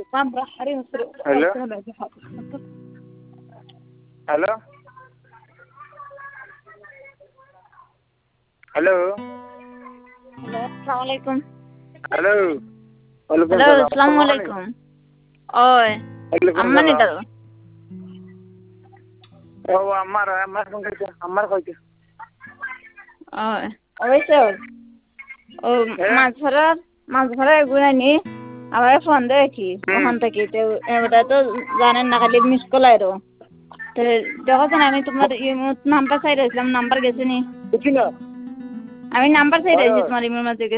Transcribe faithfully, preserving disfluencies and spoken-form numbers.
Hello hello hello Assalamualaikum. Hello ওয়ালাইকুম Hello, সালাম Assalamualaikum. Oi, ওয়ালাইকুম amma ni সালাম dal. ও আমার আমার ফোন কইছে আমার কইছে Oi. Oise. ও মাছ ধরার মাছ ধরার এগুলো নি আবার ফোন দেয় কি ওখান থেকে তো ওটা তো জানেন না খালি মিস কল আইরো তো দেখো আমি তোমার নাম্বার চাই রয়েছিলাম নাম্বার গেছে নি বুঝছি না আমি নাম্বার চাই রয়েছি তোমার ইমের মাঝে